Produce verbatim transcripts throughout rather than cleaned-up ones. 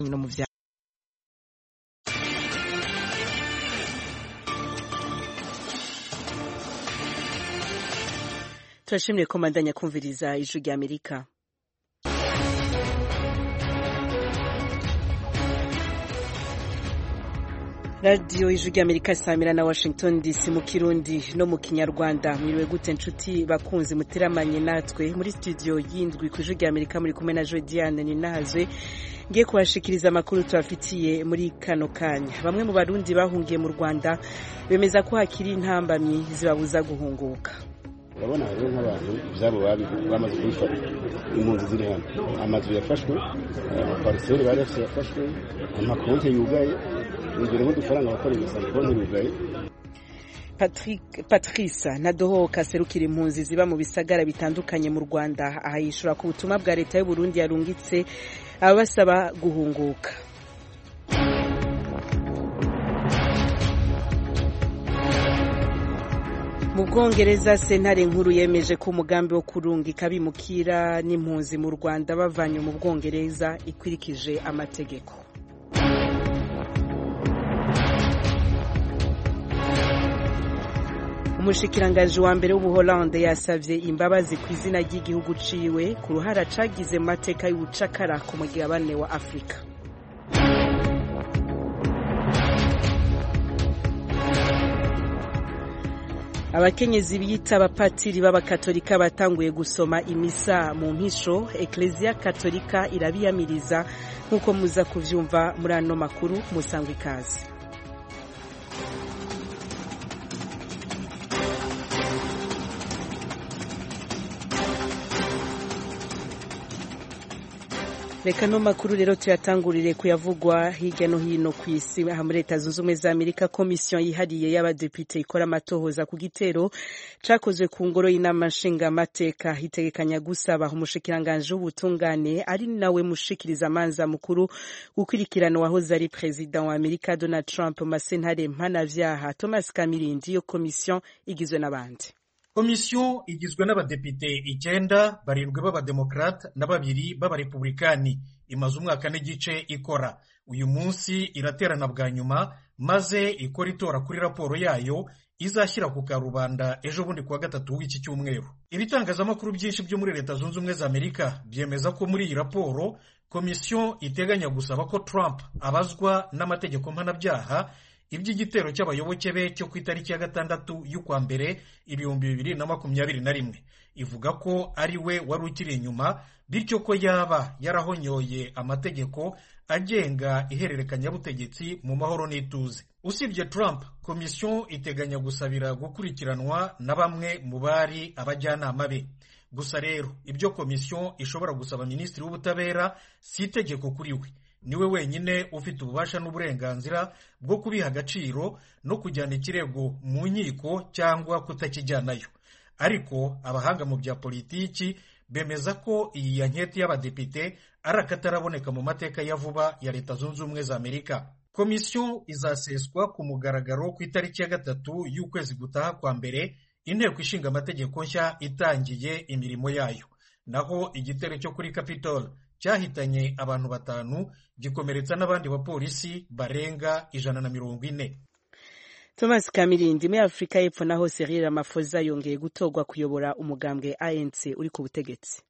no mu vya turashimye ko mandanya kumviriza ijwi rya Amerika. Radio ijwi rya Amerika samira na Washington D C mu Kirundi no mu Kinyarwanda. Mwiriwe gute nshuti bakunzi muteramanye natwe muri studio yindwi ku ijwi rya Amerika, muri kumwe na Jodiane Ninahazwe ngiye kubashikiriza amakuru tubafitiye muri kano kanya. Bamwe mu barundi bahungiye mu Rwanda bemeza ko hakiri intambamyi zibabuza guhunguka. Urabona rero nk'abantu byabo bamaze kubifata, impunzi ziri hano, amazu yafashwe, amapariseri bari yafashwe, amakonti yugaye, ingero nk'udufaranga bakoreye gusa konti yugaye. Patrick Patrice Nadohoka serukira impunzi ziba mu bisagara bitandukanye mu Rwanda ahayishura ku butumwa bwa leta y'u Burundi yarungitse abasaba guhunguka. Mu Bwongereza sentare nkuru yemeje ko umugambi wo kurungika bimukira n'impunzi mu Rwanda bavanye mu Bwongereza ikwirikije amategeko. Umushikirangaji wa mbere w'Ubuholande yasavye imbabazi ku izina ry'igihugu ciwe ku ruhara cagize mu mateka y'ubucakara ku mugabane wa Afrika. Abakenyezi biyita abapatiri b'abakatolika batanguye gusoma imisa mu mpisho. Ecclesia Katolika irabiyamiriza nk'uko muza kuvyumva muri ano makuru. Musangwe ikaze. Reka no makuru rero tuyatangurire kuyavugwa hirya no hino ku isi. Aha muri Leta Zunze Ubumwe za Amerika, komisiyo yihariye y'abadepite ikora amatohoza ku gitero cakozwe ku ngoro y'inama nshingamateka hitegekanya gusaba umushikiranganje w'ubutungane ari nawe mushikiriza amanza mukuru gukurikirana wahoze ari president wa Amerika Donald Trump masentare mpanavyaha. Thomas Kamirindi, yo komisiyo igizwe n'abandi. Komisiyo igizwe n'abadepite icyenda, barindwi b'abademokrate na babiri b'abarepublikani. Imaze umwaka n'igice ikora. Uyu munsi iraterana bwa nyuma maze ikora itora kuri raporo yayo izashyira ku karubanda ejo bundi kuwa gatatu w'iki cyumweru. Ibitangazamakuru byinshi byo muri Leta Zunze Ubumwe za Amerika byemeza ko muri iyi raporo komisiyo iteganya gusaba ko Trump abazwa n'amategeko mpanabyaha iby'igitero cy'abayoboke be cyo ku itariki ya gatandatu y'ukwa mbere ibihumbi bibiri na makumyabiri na rimwe. Ivuga ko ari we wari ukiri inyuma, bityo ko yaba yarahonyoye amategeko agenga ihererekanyabutegetsi mu mahoro n'ituze. Usibye Trump, komisiyo iteganya gusabira gukurikiranwa na bamwe mu bari abajyanama be. Gusa rero ibyo komisiyo ishobora gusaba minisitiri w'ubutabera si itegeko kuri we. Niwe wenyine ufite ububasha n'uburenganzira bwo kubiha agaciro no kujyana ikirego mu nkiko cyangwa kutakijyanayo. Ariko abahanga mu bya politiki bemeza ko iyi yanketi y'abadepite ari akataraboneka mu mateka ya vuba ya Leta Zunze Ubumwe za Amerika. Komisiyo izaseswa ku mugaragaro ku itariki ya gatatu y'ukwezi gutaha kwa mbere, inteko ishinga amategeko nshya itangiye imirimo yayo. Naho igitero cyo kuri Capitol cyahitanye abantu batanu gikomeretsa n'abandi bapolisi barenga ijana na mirongo ine. Thomas Kamirindi, muri Afrika y'Epfo naho Cyril Ramaphosa yongeye gutorwa kuyobora umugambwe A N C uri ku butegetsi.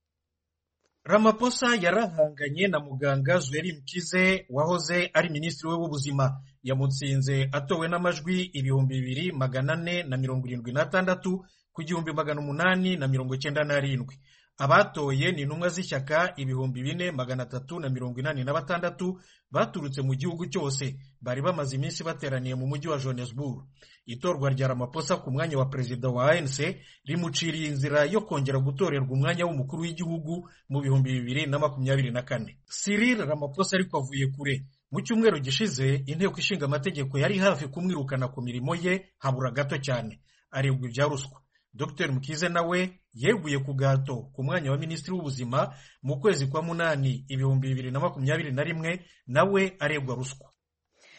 Ramaphosa yarahanganye na muganga Zweli Mkize wahoze ari minisitiri we w'ubuzima. Yamutsinze atowe n'amajwi ibihumbi bibiri magana ane na mirongo irindwi n'atandatu ku gihumbi magana umunani na mirongo cyenda n'arindwi. Abatoye ni intumwa z'ishyaka ibihumbi bine magana atatu na mirongo inani na batandatu baturutse mu gihugu cyose, bari bamaze iminsi bateraniye mu mujyi wa Johannesburg. Itorwa rya Ramaphosa ku mwanya wa perezida wa A N C rimuciriye inzira yo kongera gutorerwa umwanya w'umukuru w'igihugu mu bihumbi bibiri na makumyabiri na kane. Cyril Ramaphosa ariko avuye kure. Mu cyumweru gishize inteko ishinga amategeko yari hafi kumwirukana ku mirimo ye habura gato cyane. Aregwa ibya ruswa. Doctor Mkize nawe yeguye ku gato ku mwanya wa minisitiri w'ubuzima mu kwezi kwa munani ibihumbi bibiri na makumyabiri na rimwe, nawe aregwa ruswa.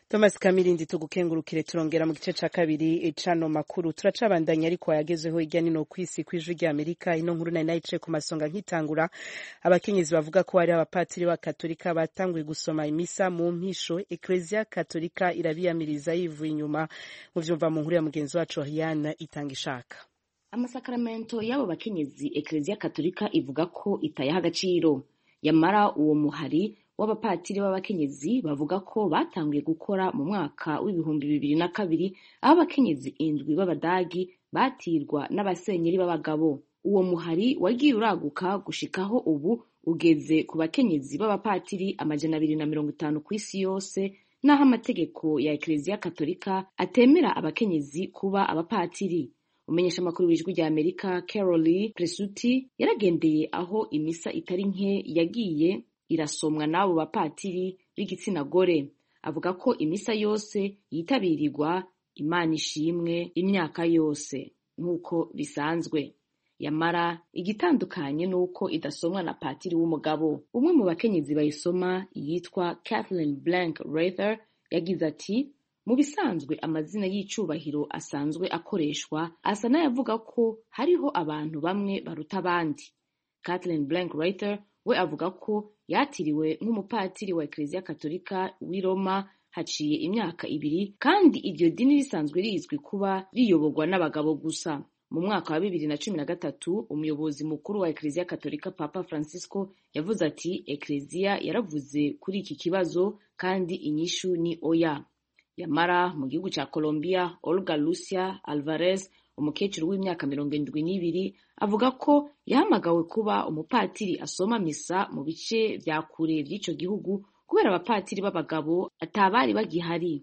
Thomas Kamirindi tugukengurukire turongera mu gice ca kabiri cano makuru turacabandanya ariko yagezeho irya nino kwisi kw'ijwi rya Amerika ino nkuru nari nayice ku masonga nkitangura abakenyezi bavuga ko ari abapatiri ba Katolika batanguye gusoma imisa mu mpisho Ecclesia Katolika irabiyamiriza yivuye inyuma mu vyumva mu nkuru ya mugenzi wacu Rihanna itanga ishaka. Amasakaramento y'abo bakenyezi Ecclesia Katolika ivuga ko itayaha agaciro yamara uwo muhari w'abapatiri b'abakenyezi bavuga ko batanguye gukora mu mwaka w'ibihumbi bibiri na kabiri aho abakenyezi indwi b'abadagi batirwa n'abasenyeri b'abagabo. Uwo muhari wagiye uraguka gushikaho ubu ugeze ku bakenyezi b'abapatiri amajana abiri na mirongo itanu ku isi yose, naho amategeko ya Ecclesia Katolika atemera abakenyezi kuba abapatiri. Umenyesha makuru w'ijwi rya Amerika Caroline Presutti yaragendeye aho imisa itari nke yagiye irasomwa n'abo bapatiri b'igitsina gore. Avuga ko imisa yose yitabirirwa Imana ishimwe imyaka yose nk'uko bisanzwe, yamara igitandukanye n'uko idasomwa na patiri w'umugabo. Umwe mu bakenyezi bayisoma yitwa Kathleen Blank Rather yagize ati mu bisanzwe amazina y'icubahiro asanzwe akoreshwa asa n'ayavuga ko hariho abantu bamwe baruta abandi. Kathleen Blank Rather we avuga ko yatiriwe nk'umupatiri wa Ecclesia Katolika w'i Roma haciye imyaka ibiri kandi iryo dini risanzwe rizwi kuba riyoborwa n'abagabo gusa. Mu mwaka wa bibiri na cumi na gatatu umuyobozi mukuru wa Ecclesia Katolika Papa Francisco yavuze ati Ecclesia yaravuze kuri iki kibazo kandi inyishu ni oya. Yamara mu gihugu ca Colombia Olga Lucia Alvarez umukecuru w'imyaka mirongo indwi n'ibiri avuga ko yahamagawe kuba umupatiri asoma misa mu bice vya kure vy'ico gihugu kubera abapatiri b'abagabo atabari bagihari.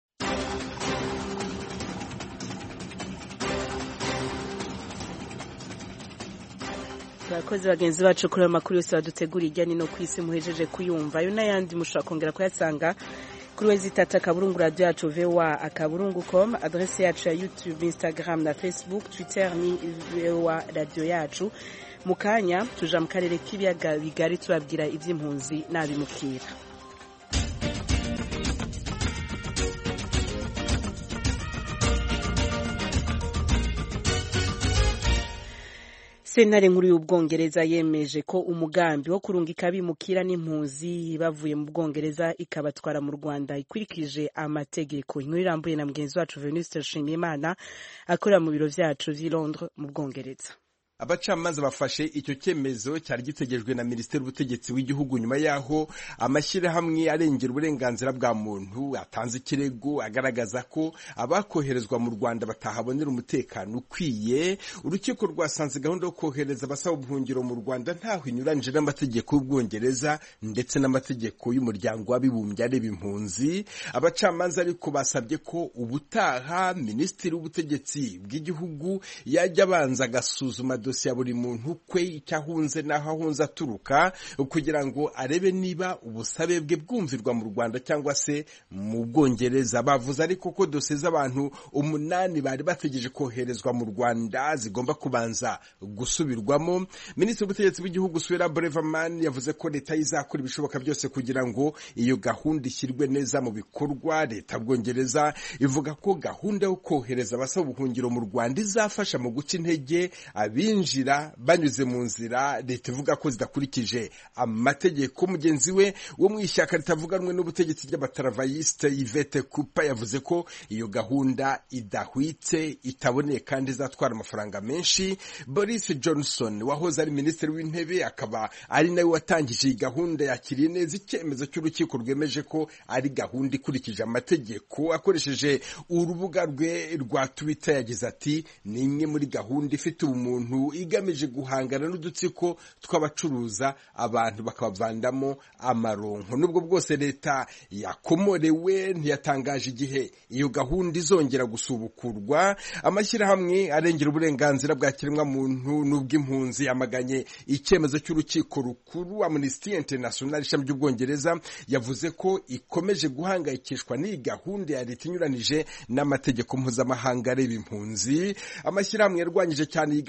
Abakozi bagenzi bacu kuri amakuru yose badutegura irya nino kwisi muhejeje kuyumva ayo n'ayandi mushobora kongera kuyasanga kuri wezitata akaburungu radio yacu V O A akaburungu com, adresse yacu ya YouTube, Instagram na Facebook, Twitter ni V O A radio yacu. Mukanya tuja mu karere k'ibiyaga bigari turabwira ivy'impunzi n'abimukira. Sentare nkuru y'Ubwongereza yemeje ko umugambi wo kurungika abimukira n'impunzi bavuye mu Bwongereza ikabatwara mu Rwanda ikurikije amategeko. Inkuru irambuye na mugenzi wacu Venuste Nshimiyimana akorera mu biro vyacu vy'i Londres mu Bwongereza. Abacamanza bafashe icyo cyemezo cyari gitegejwe na Minisiteri y'Ubutegetsi w'igihugu nyuma yaho amashyirahamwe arengera uburenganzira bwa muntu atanze ikirego agaragaza ko abakoherezwa mu Rwanda batahabonera umutekano ukwiye. Urukiko rwasanze gahunda yo kohereza abasaba ubuhungiro mu Rwanda ntaho inyuranyije n'amategeko y'Ubwongereza ndetse n'amategeko y'umuryango w'abibumbye areba impunzi. Abacamanza ariko basabye ko ubutaha Minisitiri w'Ubutegetsi bw'igihugu yajya abanza agasuzuma dosiye ya buri muntu kwe icyahunze n'aho ahunze aturuka kugira ngo arebe niba ubusabe bwe bwumvirwa mu Rwanda cyangwa se mu Bwongereza. Bavuze ariko ko dosiye z'abantu umunani bari bategereje koherezwa mu Rwanda zigomba kubanza gusubirwamo. Minisitiri w'Ubutegetsi bw'igihugu Suella Braverman yavuze ko leta izakora ibishoboka byose kugira ngo iyo gahunda ishyirwe neza mu bikorwa. Leta Bwongereza ivuga ko gahunda yo kohereza abasaba ubuhungiro mu Rwanda izafasha mu guca intege abi binjira banyuze mu nzira leta ivuga ko zidakurikije amategeko. Mugenzi we wo mu ishyaka ritavuganwe n'ubutegetsi ry'abataravayiste Yvette Cooper yavuze ko iyo gahunda idahwitse itaboneye kandi izatwara amafaranga menshi. Boris Johnson wahoze ari minisitiri w'intebe akaba ari nawe watangije iyi gahunda yakiriye neza icyemezo cy'urukiko rwemeje ko ari gahunda ikurikije amategeko. Akoresheje urubuga rwe rwa Twitter yagize ati ni imwe muri gahunda ifite ubumuntu igamije guhangana n'udutsiko tw'abacuruza abantu bakabavandamo amaronko. Nubwo bwose leta yakomorewe ntiyatangaje igihe iyo gahunda izongera gusubukurwa. Amashyirahamwe arengera uburenganzira bwa kiremwa muntu n'ubw'impunzi yamaganye icyemezo cy'urukiko rukuru. Amnesty International ishami ry'Ubwongereza yavuze ko ikomeje guhangayikishwa n'iyi gahunda ya leta inyuranije n'amategeko mpuzamahanga areba impunzi. Amashyirahamwe yarwanyije cyane iyi gahunda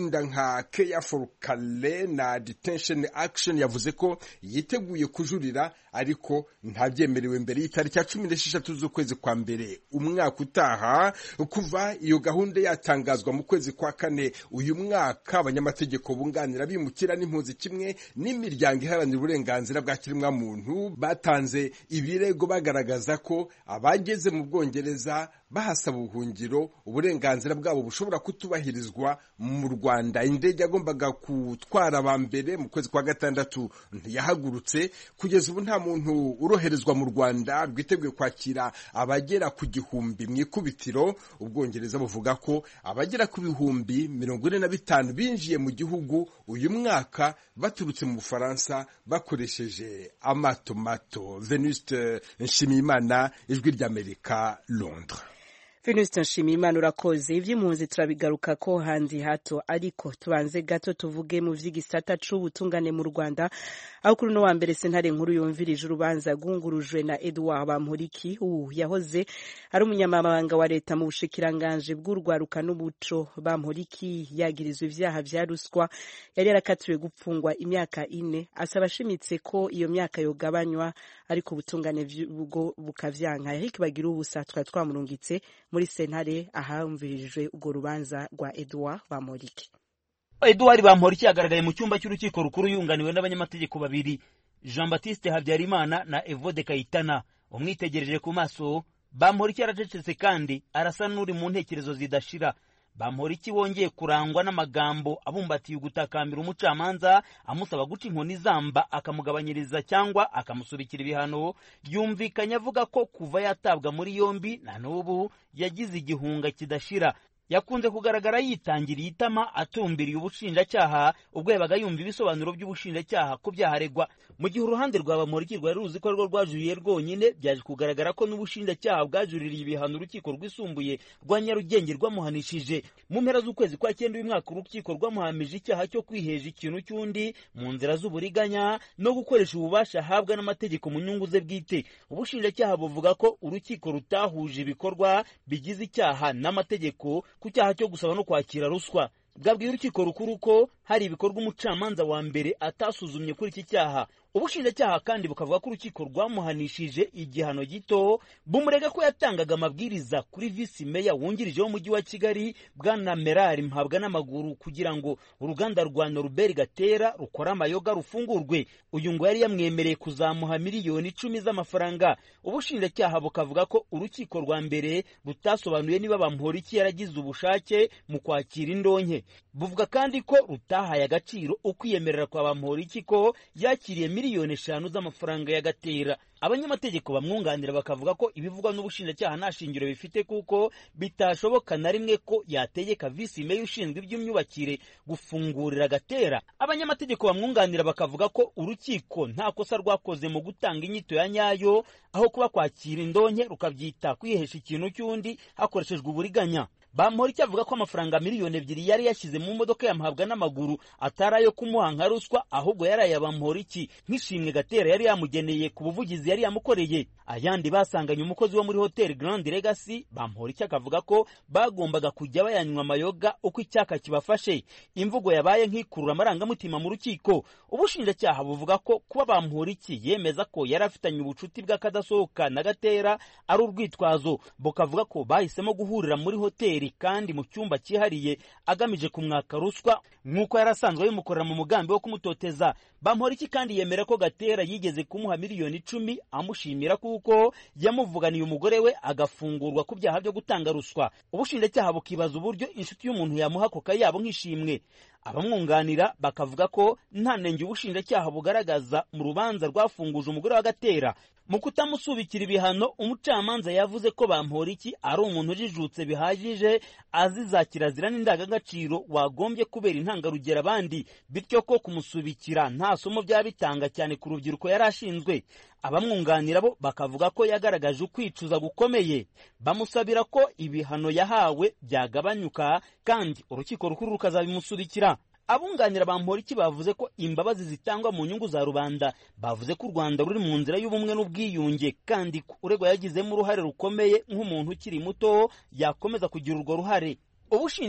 amatsinda nka Care for Calais na Detention Action yavuze ko yiteguye kujurira ariko ntabyemerewe mbere y'itariki ya cumi n'esheshatu z'ukwezi kwa mbere umwaka utaha. Kuva iyo gahunda yatangazwa mu kwezi kwa kane uyu mwaka, abanyamategeko bunganira bimukira n'impunzi kimwe n'imiryango iharanira uburenganzira bwa kiremwamuntu batanze ibirego bagaragaza ko abageze mu Bwongereza bahasaba ubuhungiro uburenganzira bwabo bushobora kutubahirizwa mu Rwanda. Indege yagombaga gutwara aba mbere mu kwezi kwa gatandatu ntiyahagurutse. Kugeza ubu nta muntu uroherezwa mu Rwanda rwiteguye kwakira abagera ku gihumbi mu ikubitiro. Ubwongereza buvuga ko abagera ku bihumbi mirongo ine na bitanu binjiye mu gihugu uyu mwaka baturutse mu Bufaransa bakoresheje amato mato. Venuste Nshimiyimana, Ijwi ry'Amerika, Londres. Venuste Nshimiyimana, urakoze. Ivy'impunzi turabigaruka ko handi hato, ariko tubanze gato tuvuge mu vy'igisata c'ubutungane mu Rwanda, aho kuri no wa mbere sentare nkuru yumvirije urubanza rwungurujwe na Edouard Bamporiki. ubu yahoze ari umunyamabanga wa leta mu bushikiranganje bw'urwaruka n'umuco. Bamporiki yagirizwe ivyaha vya ruswa, yari yarakatiwe gupfungwa imyaka ine. Asaba ashimitse ko iyo myaka yogabanywa, ariko ubutungane bwo bukavyanka. Eric Bagira ubusa twa twamurungitse muri sentare ahamvirijwe urwo rubanza rwa Edouard Bamporiki. Edouard Bamporiki yagaragaye mu cyumba cy'urukiko rukuru yunganiwe n'abanyamategeko babiri, Jean Baptiste Habyarimana na Evode Kayitana. Umwitegereje ku maso, Bamporiki yaracecetse kandi arasa n'uri mu ntekerezo zidashira. Bamporiki wongeye kurangwa n'amagambo abumbatiye ugutakambira umucamanza amusaba guca inkoni zamba akamugabanyiriza cyangwa akamusubikira ibihano. Yumvikanye avuga ko kuva yatabwa muri yombi na n'ubu yagize igihunga kidashira. Yakunze kugaragara yitangiriye itama atumbiriye ubushinjacyaha ubwo yabaga yumva ibisobanuro by'ubushinjacyaha ku byaharegwa. Mu gihe uruhande rwa Bamporiki rwari ruzi ko rwo rwajuriye rwonyine, byaje kugaragara ko n'ubushinjacyaha bwajuririye ibihano urukiko rwisumbuye rwa Nyarugenge rwamuhanishije. Mu mpera z'ukwezi kwa cyenda uyu mwaka urukiko rwamuhamije icyaha cyo kwiheje ikintu cy'undi mu nzira z'uburiganya no gukoresha ububasha ahabwa n'amategeko mu nyungu ze bwite. Ubushinjacyaha buvuga ko urukiko rutahuje ibikorwa bigize icyaha n'amategeko ku cyaha cyo gusaba no kwakira ruswa. Bwabwiye urukiko rukuru ko hari ibikorwa umucamanza wa mbere atasuzumye kuri iki cyaha. Ubushinjacyaha kandi bukavuga ko urukiko rwamuhanishije igihano gito, bumurega ko yatangaga amabwiriza kuri visi meya wungirije w'umujyi wa Kigali Bwana Merari Mpabwa n'amaguru kugira ngo uruganda rwa Norbert Gatera rukora amayoga rufungurwe. Uyu ngo yari yamwemereye kuzamuha miliyoni icumi z'amafaranga. Ubushinjacyaha bukavuga ko urukiko rwa mbere rutasobanuye niba Bamporiki yaragize ubushake mu kwakira indonke. Buvuga kandi ko rutahaye agaciro ukwiyemerera kwa Bamporiki ko yakiriye miliyoni eshanu z'amafaranga ya Gatera. Abanyamategeko bamwunganira bakavuga ko ibivugwa n'ubushinjacyaha nta shingiro bifite kuko bitashoboka na rimwe ko yategeka visi meya ushinzwe iby'imyubakire gufungurira Gatera. Abanyamategeko bamwunganira bakavuga ko urukiko nta kosa rwakoze mu gutanga inyito ya nyayo, aho kuba kwakira indonke rukabyita kwihesha ikintu cy'undi hakoreshejwe uburiganya. Bamporiki avuga ko amafaranga miliyoni ebyiri yari yashyize mu modoka ya Mpabwa n'amaguru atari ayo kumuha nka ruswa, ahubwo yari aya Bamporiki nk'ishimwe Gatera yari yamugeneye ku buvugizi yari yamukoreye. Ayandi basanganye umukozi wo muri Hotel Grand Legacy. Bamporiki akavuga ko bagombaga kujya bayanywa amayoga uko icyaka kibafashe. Imvugo yabaye nk'ikurura amarangamutima mu rukiko. Ubushinjacyaha buvuga ko kuba Bamporiki yemeza ko yari afitanye ubucuti bw'akadasohoka na Gatera ari urwitwazo. Bukavuga ko bahisemo guhurira muri hotel kandi mu cyumba cyihariye agamije kumwaka ruswa nk'uko yarasanzwe bimukorera mu mugambi wo kumutoteza. Bamporiki kandi yemera ko Gatera yigeze kumuha miliyoni icumi amushimira kuko yamuvuganiye umugore we agafungurwa ku byaha byo gutanga ruswa. Ubushinjacyaha bukibaza uburyo inshuti y'umuntu yamuha ako kayabo nk'ishimwe. Abamwunganira bakavuga ko nta nenge ubushinjacyaha bugaragaza mu rubanza rwafunguje umugore wa Gatera. Mu kutamusubikira ibihano, umucamanza yavuze ko Bamporiki ari umuntu ujijutse bihagije, azi za kirazira n'indangagaciro wagombye kubera intangarugero abandi, bityo ko kumusubikira nta somo byaba bitanga cyane ku rubyiruko yari ashinzwe. Abamwunganira bo bakavuga ko yagaragaje ukwicuza gukomeye. Bamusabira ko ibihano yahawe byagabanyuka kandi urukiko rukuru rukazabimusubikira. Abunganira Bamporiki bavuze ko imbabazi zitangwa mu nyungu za rubanda. Bavuze ko u Rwanda ruri mu nzira y'ubumwe n'ubwiyunge kandi uregwa yagizemo uruhare rukomeye nk'umuntu ukiri muto yakomeza kugira urwo ruhare. Ubushinjacyaha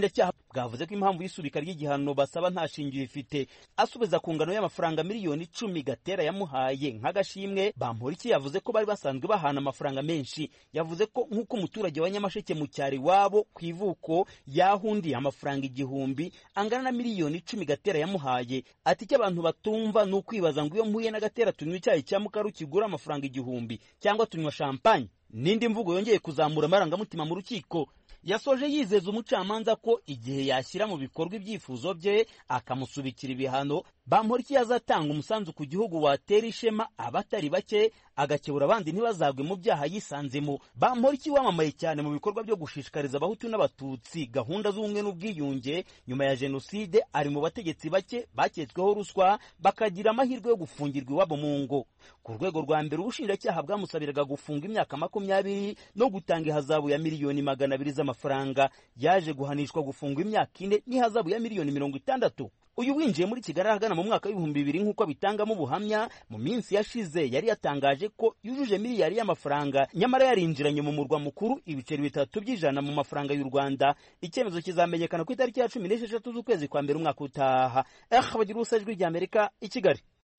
bwavuze ko impamvu y'isubika ry'igihano basaba nta shingiro ifite. Asubiza ku ngano y'amafaranga miliyoni icumi Gatera yamuhaye nk'agashimwe, Bamporiki yavuze ko bari basanzwe bahana amafaranga menshi. Yavuze ko nk'uko umuturage wa Nyamasheke mu cyari wabo ku ivuko yahundiye amafaranga igihumbi angana na miliyoni icumi Gatera yamuhaye. Ati icyo abantu batumva ni ukwibaza ngo iyo mpuye na Gatera tunywa icyayi cya mukaru kigura amafaranga igihumbi cyangwa tunywa champagne. Nindi mvugo yongeye kuzamura amarangamutima mu rukiko. Yasoje yizeza umucamanza ko igihe yashyira mu bikorwa ibyifuzo bye akamusubikira ibihano, Bamporiki yazatanga umusanzu ku gihugu watera ishema abatari bake, agakebura abandi ntibazagwe mu byaha yisanzemo. Bamporiki wamamaye cyane mu bikorwa byo gushishikariza abahutu n'abatutsi gahunda z'ubumwe n'ubwiyunge nyuma ya jenoside, ari mu bategetsi bake baketsweho ruswa bakagira amahirwe yo gufungirwa iwabo mu ngo. Ku rwego rwa mbere ubushinjacyaha bwamusabiraga gufunga imyaka makumyabiri no gutanga ihazabu ya miliyoni magana abiri z'amafaranga. Yaje guhanishwa gufungwa imyaka ine n'ihazabu ya miliyoni mirongo itandatu. Uyu winjiye muri Kigali ahagana mu mwaka w'ibihumbi bibiri nk'uko bitangamo ubuhamya. Mu minsi yashize yari yatangaje ko yujuje miliyari y'amafaranga, nyamara yarinjiranye mu murwa mukuru ibiceri bitatu by'ijana mu mafaranga y'u Rwanda. Icyemezo kizamenyekana ku itariki ya cumi n'esheshatu z'ukwezi kwa mbere umwaka utaha. Eh, bagira ubusajwi ry'Amerika i Kigali.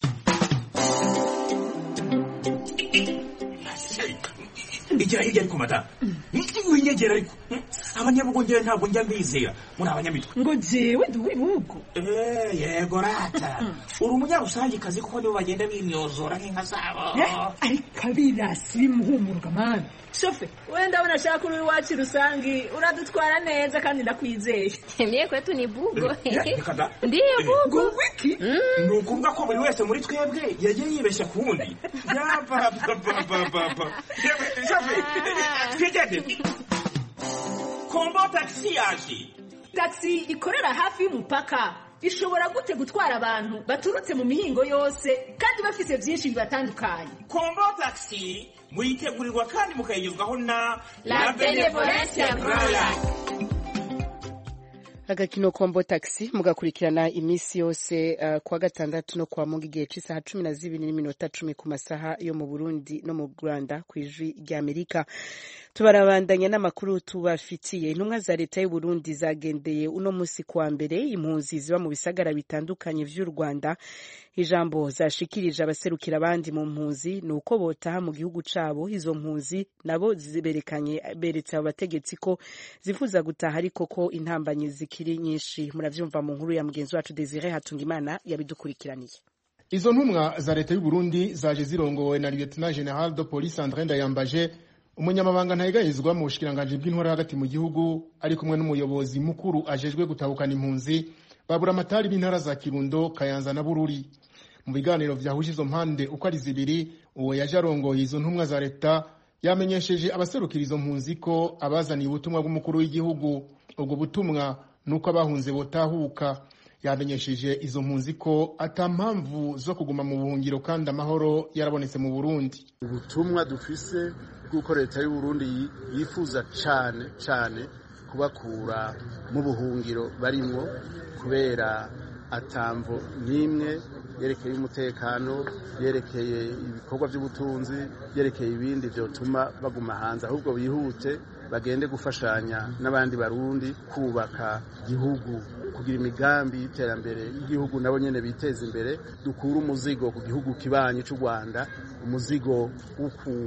Igira hirya ariko mata winyegera ariko abanyabugongera ntabwo njya mbizera muri abanyamitwe ngo jewe duwe bugo eh yego rata uri umunyarusangi kazi kuko nibo bagenda bimyozora nk'inka zabo ariko abirasi muhumuruka man shofe wenda abona shaka uri wacu rusangi uradutwara neza kandi ndakwizeye mie kwetu ni bugo ndiye bugo wiki ni ukuvuga ko buri wese muri twebwe yagiye yibeshya ku wundi yapapapapapa twigende kombo taxi yaje. Taxi ikorera hafi y'umupaka ishobora gute gutwara abantu baturutse mu mihingo yose kandi bafise byinshi bibatandukanye. Kombo taxi muyitegurirwa kandi mukayigezwaho na La Benevolencia Royal. Agakino Kombo Taxi mugakurikirana imisi yose uh, kwa gatandatu no kwa mungu igihe c'isaha cumi na zibiri n'iminota cumi ku masaha yo mu Burundi no mu Rwanda kwijwi rya Amerika. Tubarabandanya n'amakuru tubafitiye. Intumwa za leta y'u Burundi zagendeye uno musi kwa mbere impunzi ziba mu bisagara bitandukanye vy'u Rwanda. Ijambo zashikirije abaserukira abandi mu mpunzi nuko botaha mu gihugu cabo. Izo mpunzi nabo ziberekanye beretse abategetsi ko zifuza gutaha ariko ko intambanyi zikiri nyinshi. Muravyumva mu nkuru ya mugenzi wacu Desire Hatungimana yabidukurikiraniye. Izo ntumwa za leta y'u Burundi zaje zirongowe na Lieutenant General de Police André Ndayambaje, umunyamabanga ntayigayizwa mu bushikiranganje bw'intwara hagati mu gihugu, ari kumwe n'umuyobozi mukuru ajejwe gutahukana impunzi babura amatari b'intara za Kirundo, Kayanza na Bururi. Mu biganiro vyahuje izo mpande uko ari zibiri, uwo yaje arongoye izo ntumwa za leta yamenyesheje abaserukira izo mpunzi ko abazaniye ubutumwa bw'umukuru w'igihugu. Ubwo butumwa nuko abahunze botahuka. Yamenyesheje izo mpunzi ko atampamvu zo kuguma mu buhungiro kandi amahoro yarabonetse mu Burundi. Ubutumwa dufise bw'uko leta y'u Burundi yifuza cyane cyane kubakura mu buhungiro barimwo kubera atamvo nimwe yerekeye umutekano, yerekeye ibikorwa by'ubutunzi, yerekeye ibindi byotuma baguma hanze, ahubwo bihute bagende gufashanya n'abandi barundi kubaka igihugu, kugira imigambi y'iterambere y'igihugu, nabo nyene biteza imbere. Dukura umuzigo ku gihugu kibanyi cy'u Rwanda, umuzigo wo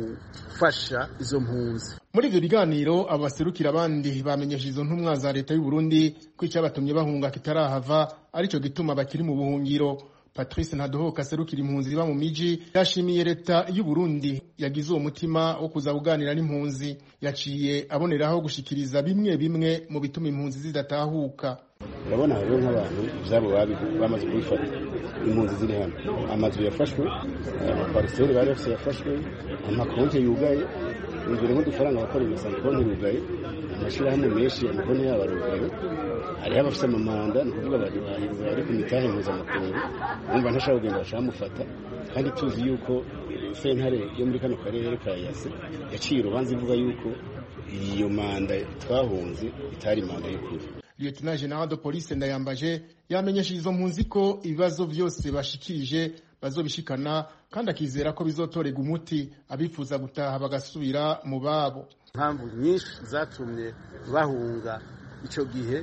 kufasha izo mpunzi. Muri ivyo biganiro abaserukira abandi bamenyesha izo ntumwa za leta y'u Burundi ko icyabatumye bahunga kitarahava arico gituma bakiri mu buhungiro. Patrice Ntadohoka aserukira impunzi ziba mu miji yashimiye leta y'u Burundi yagize uwo mutima wo kuza kuganira n'impunzi. Yaciye aboneraho gushikiriza bimwe bimwe mu bituma impunzi zidatahuka. Urabona rero nk'abantu byabo bamaze kubifata, impunzi ziri hano, amazu yafashwe, amapariseri bari bafite yafashwe, amakonti yugaye, imbere nk'udufaranga bakorera gusa konti yugaye, amashirahamwe menshi amakonti yabo arugaye, hariho abafite amamanda ni ukuvuga bari bari ku mitahe mpuzamakungu, bumva ntashaka kugenda bashamufata, kandi tuzi yuko sentare yo muri kano karere ka Yase yaciye urubanza ivuga yuko iyo manda twahunze itari manda y'ukuri. Lieutenant General de Police Ndayambaje yamenyesheje izo mpunzi ko ibibazo byose bashikirije bazobishikana kandi akizera ko bizotorega umuti abifuza gutaha bagasubira mu babo. Impamvu nyinshi zatumye bahunga ico gihe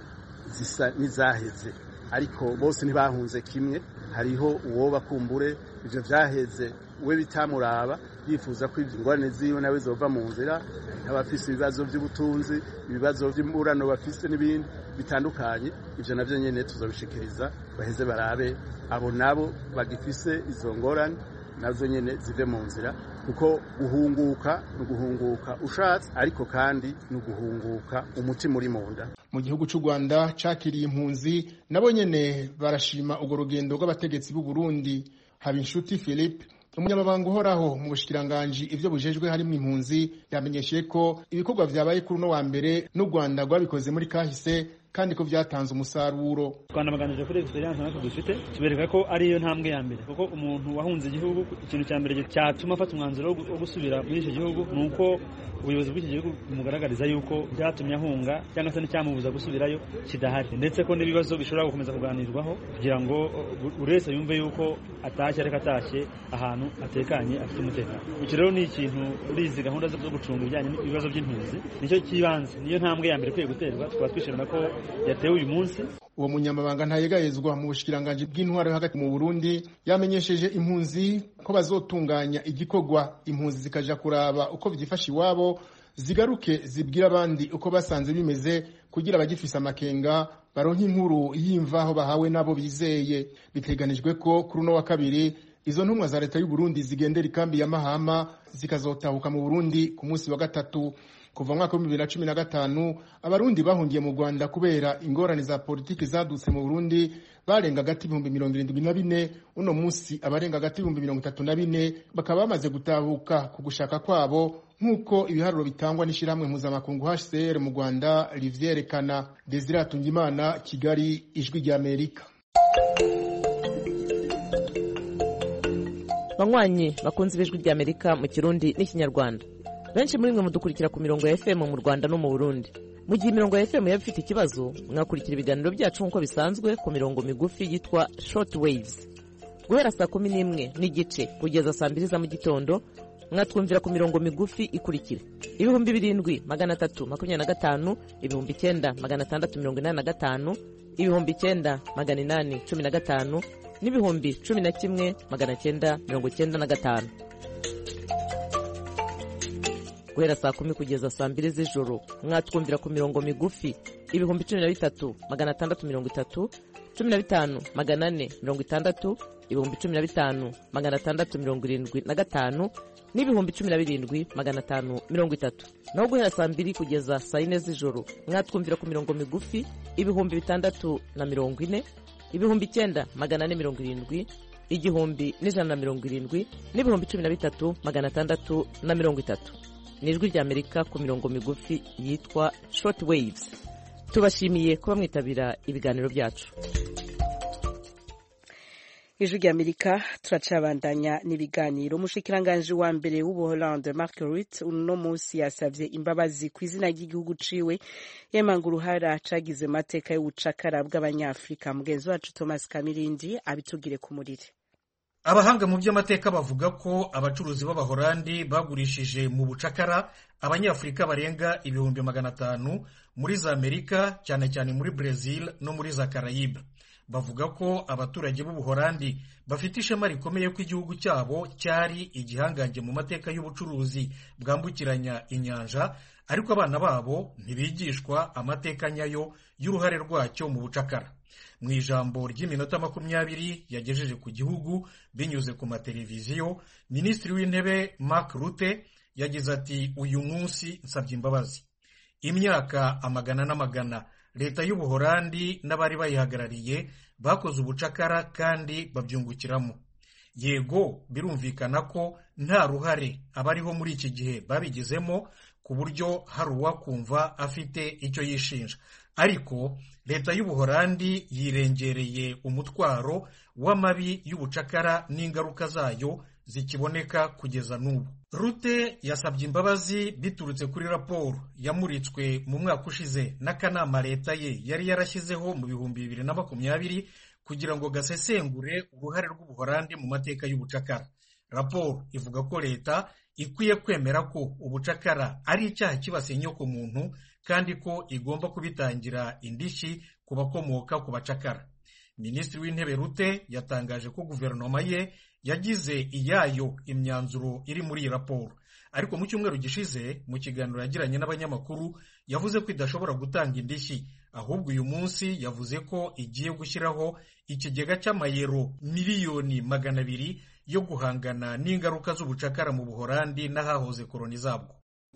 zisa n'izaheze ariko bose ntibahunze kimwe hariho uwo bakumbure ivyo vyaheze we bitamuraba yifuza ko ingorane ziwe nawe zova mu nzira abafise ibibazo by'ubutunzi ibibazo by'imburano bafise n'ibindi bitandukanye ivyo navyo nyene tuzobishikiriza baheze barabe abo nabo bagifise izo ngorane nazo nyene zive mu nzira kuko guhunguka no guhunguka ushatse ariko kandi no guhunguka umutima uri mu nda. Mu gihugu cy'u Rwanda cakiriye impunzi nabo nyene barashima ugo rugendo rw'abategetsi b'u Burundi. Habinshuti Philippe umunyamabanga uhoraho mu bushikiranganje ivyo bujejwe harimo impunzi yamenyeshe ko ibikorwa vyabaye kuri no wa mbere n'u Rwanda rwabikoze muri kahise kandi ko vyatanze umusaruro. Twanabaganije kuri experience natwe dufite tubereka ko ari yo ntambwe ya mbere kuko umuntu wahunze igihugu ikintu cya mbere cyatuma afata umwanzuro wo gusubira muri icyo gihugu nuko ubuyobozi bw'iki gihugu bumugaragariza yuko byatumye ahunga cyangwa se n'icyamubuza gusubirayo kidahari ndetse ko n'ibibazo bishobora gukomeza kuganirwaho kugira ngo buri wese yumve yuko atashye ariko atashye ahantu atekanye afite umutekano. Iki rero ni ikintu urizi gahunda zo gucunga ibijyanye n'ibibazo by'impunzi nicyo kibanze niyo ntambwe ya mbere kwiye guterwa tukaba twishimira ko yatewe uyu munsi. Uwo munyamabanga ntayegayezwa mu bushikiranganje bw'intwaro hagati mu Burundi yamenyesheje impunzi ko bazotunganya igikorwa impunzi zikaja kuraba uko byifasha iwabo zigaruke zibwira abandi uko basanze bimeze kugira abagifisa amakenga baronke inkuru yimvaho bahawe nabo bizeye. Biteganijwe ko kuri no wa kabiri izo ntumwa za leta y'u Burundi zigendera ikambi ya Mahama zikazotahuka mu Burundi ku munsi wa gatatu. Kuva mwaka wa bibiri na cumi na gatanu abarundi bahungiye mu Rwanda kubera ingorane za politiki zadutse mu Burundi barenga gati ibihumbi mirongo irindwi na bine uno munsi abarenga gati ibihumbi mirongo itatu na bine bakaba bamaze gutahuka ku gushaka kwabo nk'uko ibiharuro bitangwa n'ishyirahamwe mpuzamakungu H C R mu Rwanda rivyerekana. Desire Atungimana, Kigali, Ijwi rya Amerika. Banywanyi bakunze Ijwi rya Amerika mu Kirundi n'Ikinyarwanda, benshi muri mwe mudukurikira ku mirongo ya F M mu Rwanda no mu Burundi. Mu gihe imirongo ya F M yaba ifite ikibazo mwakurikira ibiganiro byacu nk'uko bisanzwe ku mirongo migufi yitwa short waves guhera saa kumi n'imwe n'igice kugeza saa mbiri za mu gitondo. Mwatwumvira ku mirongo migufi ikurikira: ibihumbi birindwi magana atatu makumyabiri na gatanu, ibihumbi icyenda magana atandatu mirongo inani na gatanu, ibihumbi icyenda magana inani cumi na gatanu n'ibihumbi cumi na kimwe magana cyenda mirongo cyenda na gatanu. Guhera saa kumi kugeza saa mbiri z'ijoro mwatwumvira ku mirongo migufi ibihumbi cumi na bitatu magana atandatu mirongo itatu, cumi na bitanu magana ane mirongo itandatu, ibihumbi cumi na bitanu magana atandatu mirongo irindwi na gatanu n'ibihumbi cumi na birindwi magana atanu mirongo itatu. Naho guhera saa mbiri kugeza saa yine z'ijoro mwatwumvira ku mirongo migufi ibihumbi bitandatu na mirongo ine, ibihumbi icyenda magana ane mirongo irindwi, igihumbi n'ijana na mirongo irindwi n'ibihumbi cumi na bitatu magana atandatu na mirongo itatu. Nijwi rya Amerika ku mirongo migufi yitwa short waves. Tubashimiye kuba mwitabira ibiganiro byacu. Ijwi rya Amerika turacabandanya n'ibiganiro. Umushikiranganje wa mbere w'u Buholande Mark Rutte uno munsi yasavye imbabazi ku izina ry'igihugu ciwe yemanga uruhara cagize mateka y'ubucakara bw'abanyafrika. Mugenzi wacu Thomas Kamirindi abitugire ku murire. Abahanga mu by'amateka bavuga ko abacuruzi b'Abahorandi bagurishije mu bucakara abanyafrika barenga ibihumbi magana atanu muri za Amerika, cyane cyane muri Brazil no muri za Caraïbe. Bavuga ko abaturage b'Ubuholandi bafite ishema rikomeye ko igihugu cyabo cyari igihangange mu mateka y'ubucuruzi bwambukiranya inyanja, ariko abana babo ntibigishwa amateka nyayo y'uruhare rwacyo mu bucakara. Mu ijambo ry'iminota makumyabiri yagejeje ku gihugu binyuze ku mateleviziyo, Minisitiri w'Intebe Mark Rutte yagize ati, uyu munsi nsabye imbabazi. Imyaka amagana n'amagana leta y'Ubuholandi n'abari bayihagarariye bakoze ubucakara kandi babyungukiramo. Yego birumvikana ko nta ruhare abariho muri iki gihe babigizemo ku buryo hari uwakumva afite icyo yishinja, ariko leta y'Ubuholandi yirengereye umutwaro w'amabi y'ubucakara n'ingaruka zayo zikiboneka kugeza n'ubu. Rutte yasabye imbabazi biturutse kuri raporo yamuritswe mu mwaka ushize n'akanama leta ye yari yarashyizeho mu bihumbi bibiri na makumyabiri kugira ngo gasesengure uruhare rw'Ubuholandi mu mateka y'ubucakara. Raporo ivuga ko leta ikwiye kwemera ko ubucakara ari icyaha kibasiye inyoko muntu kandi ko igomba kubitangira indishyi ku ku bakomoka ku bacakara. Minisitiri w'intebe Rute yatangaje ko guverinoma ye yagize iyayo imyanzuro iri muri iyi raporo, ariko mu cyumweru gishize mu kiganiro yagiranye n'abanyamakuru yavuze ko idashobora gutanga indishyi, ahubwo uyu munsi yavuze ko igiye gushyiraho ikigega cy'amayero miliyoni magana abiri yo guhangana n'ingaruka z'ubucakara mu Buholandi n'ahahoze koloni zabwo.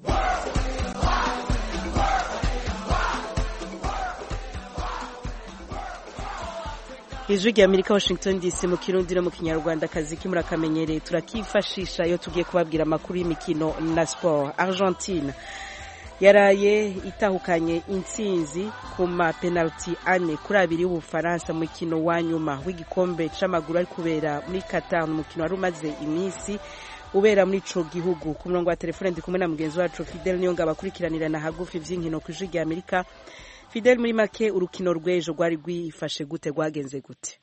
Ijwi rya Amerika, Washington D C, mu Kirundi no mu Kinyarwanda. Kazi kimura kamenyereye turakifashisha iyo tugiye kubabwira amakuru y'imikino na sport. Argentine yaraye itahukanye intsinzi ku ma penalty ane kuri abiri y'Ubufaransa mu mukino wa nyuma w'igikombe c'amaguru ari kubera muri Qatar. Umukino wari umaze iminsi ubera muri ico gihugu. Ku murongo wa telefone ndi kumwe na mugenzi wacu Fidel Niyonga bakurikiranirana hagufi vy'inkino ku Ijwi rya Amerika. Fidel, muri make urukino rw'ejo rwari rwifashe gute, rwagenze gute?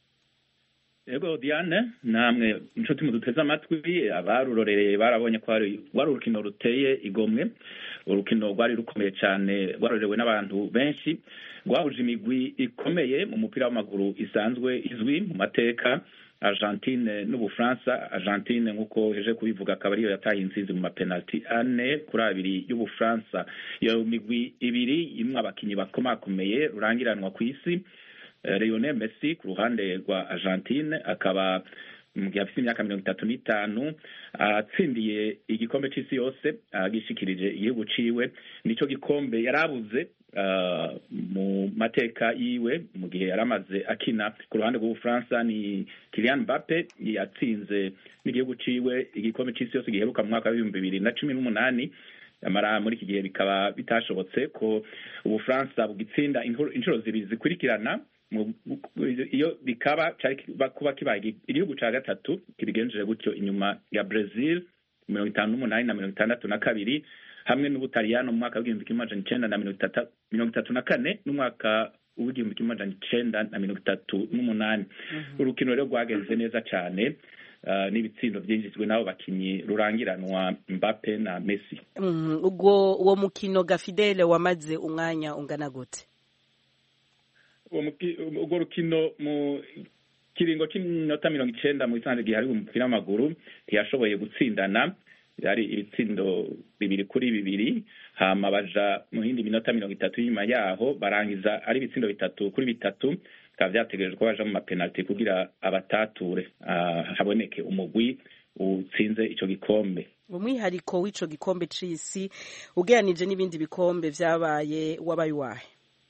Ego Diane, namwe inshuti muduteze amatwi, abarurorereye barabonye ko wari urukino ruteye igomwe, urukino rwari rukomeye cyane, rwarorewe n'abantu benshi, rwahuje imigwi ikomeye mu mupira w'amaguru isanzwe izwi mu mateka, Argentine n'Ubufaransa. Argentine nkuko heje kubivuga akaba ariyo yataye intsinzi mu mapenalty ane kuri abiri y'Ubufaransa. Iyo migwi ibiri imwe abakinyi bakomakomeye rurangiranwa ku isi, Lionel Messi ku ruhande rwa Argentine akaba mu gihe afite imyaka mirongo itatu n'itanu atsindiye igikombe c'isi yose agishikirije igihugu ciwe. Nico gikombe yarabuze Uh, mu mateka yiwe mu gihe yaramaze akina. Ku ruhande rw'Ubufaransa ni Kylian Mbappe yatsinze n'igihugu ciwe igikombe c'isi yose giheruka mu mwaka wa bibiri bibiri na cumi n'umunani. Amara muri iki gihe bikaba bitashobotse ko Ubufaransa bugitsinda inshuro zibiri zikurikirana. Iyo bikaba cyari kuba kibaye igihugu ca gatatu kibigenjeje gutyo inyuma ya Brazil mirongo itanu n'umunani na mirongo itandatu na kabiri, hamwe n'Ubutaliyano mu mwaka w'igihumbi kimwe amajana icenda na mirongo itatu na kane n'umwaka w'igihumbi kimwe amajana icenda na mirongo itatu n'umunani. Urukino rero rwagenze neza cyane, n'ibitsindo byinjijwe n'abo bakinyi rurangiranwa Mbappe na Messi. Ubwo uwo mukino Gafidele wamaze umwanya ungana gute? Ubwo rukino mu kiringo cy'iminota mirongo icenda mu isanzwe gihe hari umupira w'amaguru ntiyashoboye gutsindana, yari ibitsindo bibiri kuri bibiri, hama baja mu yindi minota mirongo itatu nyuma yaho barangiza ari ibitsindo bitatu kuri bitatu. Bikaba vyategerejwe ko baja mu mapenalty kugira abatature uh, haboneke umugwi utsinze ico gikombe. Umwihariko w'ico gikombe c'isi ugeranije n'ibindi bikombe vyabaye wabaye wahe?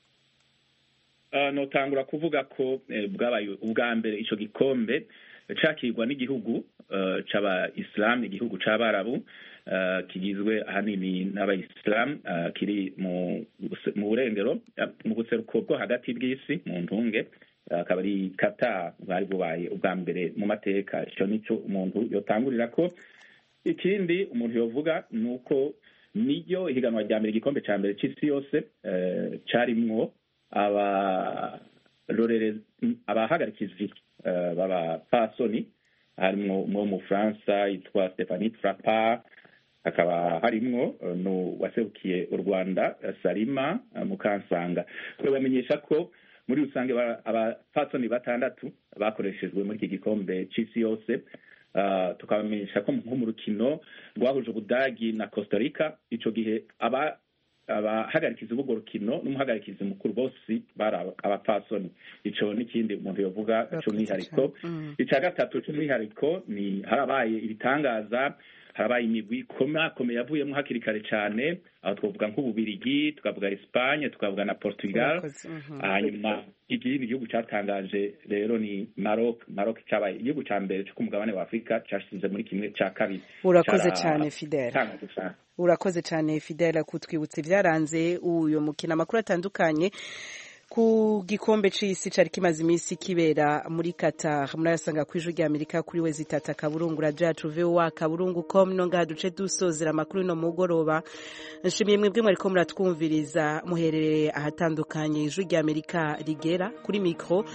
Uh, notangura kuvuga ko eh, bwabaye ubwa mbere ico gikombe cakirwa n'igihugu uh, c'aba Islam, igihugu c'abarabu uh, kigizwe ahanini n'abayislam uh, kiri mu mu burengero uh, mu buseruko bwo hagati bw'isi mu ntunge akaba uh, ari Qatar. Bwari bubaye ubwa mbere mu mateka, ico nico umuntu yotangurira ko. Ikindi umuntu yovuga nuko niyo ihiganwa rya mbere igikombe ca mbere c'isi yose uh, carimwo aba rorere abahagarikizi uh, baba pasoni, harimwo mu mu Fransa yitwa Stephanie Frappart, akaba harimwo uh, no waserukiye u Rwanda uh, Salima uh, Mukansanga. Ko bamenyesha ko muri rusange aba pasoni batandatu bakoreshejwe muri iki gikombe c'isi yose. Uh, tukabamenyesha ko nko mu rukino rwahuje Ubudagi na Costa Rica, ico gihe aba abahagarikizi b'urwo rukino n'umuhagarikizi mukuru bose bari abapfasoni. Ico n'ikindi umuntu yovuga c'umwihariko. Ica gatatu c'umwihariko ni harabaye ibitangaza, harabaye imigwi ikomakomeye yavuyemo hakiri kare cyane, aho twavuga nk'Ububirigi, tukavuga Espagne, tukavuga na Portugal. Hanyuma ikindi gihugu cyatangaje rero ni Maroc. Maroc cyabaye igihugu ca mbere cyo ku mugabane wa Afrika cyashize muri kimwe ca kabiri. Urakoze cyane Fidel. Urakoze cyane Fidel kutwibutsa ibyaranze uyo mukino. Amakuru atandukanye ku gikombe c'isi cari kimaze imisi kibera muri Qatar murayasanga ku Ijwi rya Amerika kuri we zitata kaburungu radio yacu V O A kaburungu com no ngaha duce dusozera amakuru no mugoroba. Nshimiye mwebwe mwariko muratwumviriza muherereye ahatandukanye. Ijwi rya Amerika rigera kuri micro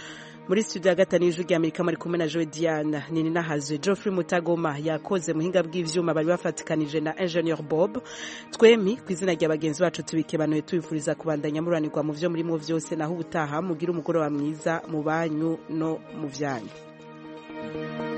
muri studio ya gatanu y'ijwi rya Amerika muri kumwe na Joe Diana nini nahazwe Geoffrey Mutagoma yakoze muhinga bw'ivyuma bari bafatikanije na Engineer Bob twemi kwizina rya bagenzi bacu tubikebanuye tubifuriza kubandanya muranirwa mu vyo murimo vyose naho ubutaha mugira umugoroba mwiza mu banyu no mu vyanyu.